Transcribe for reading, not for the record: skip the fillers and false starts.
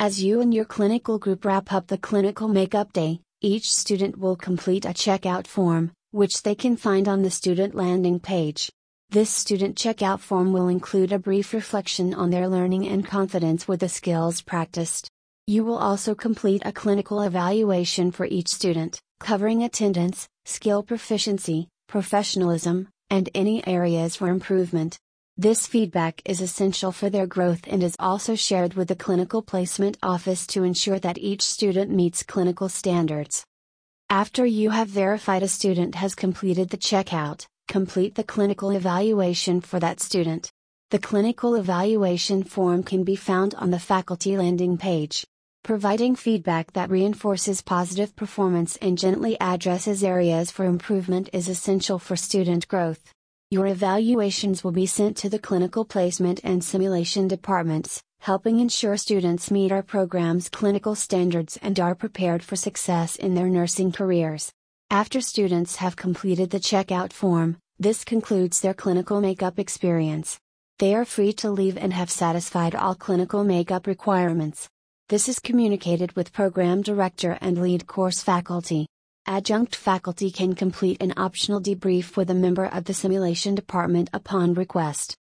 As you and your clinical group wrap up the clinical makeup day, each student will complete a checkout form, which they can find on the student landing page. This student checkout form will include a brief reflection on their learning and confidence with the skills practiced. You will also complete a clinical evaluation for each student, covering attendance, skill proficiency, professionalism, and any areas for improvement. This feedback is essential for their growth and is also shared with the clinical placement office to ensure that each student meets clinical standards. After you have verified a student has completed the checkout, complete the clinical evaluation for that student. The clinical evaluation form can be found on the faculty landing page. Providing feedback that reinforces positive performance and gently addresses areas for improvement is essential for student growth. Your evaluations will be sent to the clinical placement and simulation departments, helping ensure students meet our program's clinical standards and are prepared for success in their nursing careers. After students have completed the checkout form, this concludes their clinical makeup experience. They are free to leave and have satisfied all clinical makeup requirements. This is communicated with program director and lead course faculty. Adjunct faculty can complete an optional debrief with a member of the simulation department upon request.